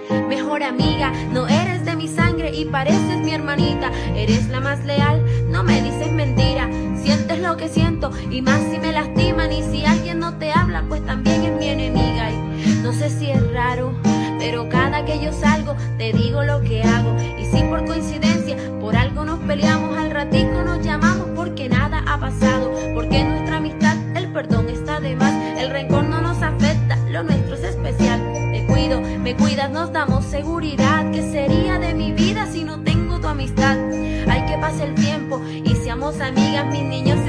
Mejor amiga, no eres de mi sangre y pareces mi hermanita. Eres la más leal, no me dices mentira. Sientes lo que siento y más si me lastiman. Y si alguien no te habla, pues también es mi enemiga. Y no sé si es raro, pero cada que yo salgo te digo lo que hago. Y si por coincidencia por algo nos peleamos, al ratico nos llamamos porque nada ha pasado. Porque en nuestra amistad el perdón está de más. El rencor no nos afecta, lo nuestro es especial. Te cuido, me cuidas, nos damos seguridad. ¿Qué sería de mi vida si no tengo tu amistad? Hay que pase el tiempo y seamos amigas, mis niños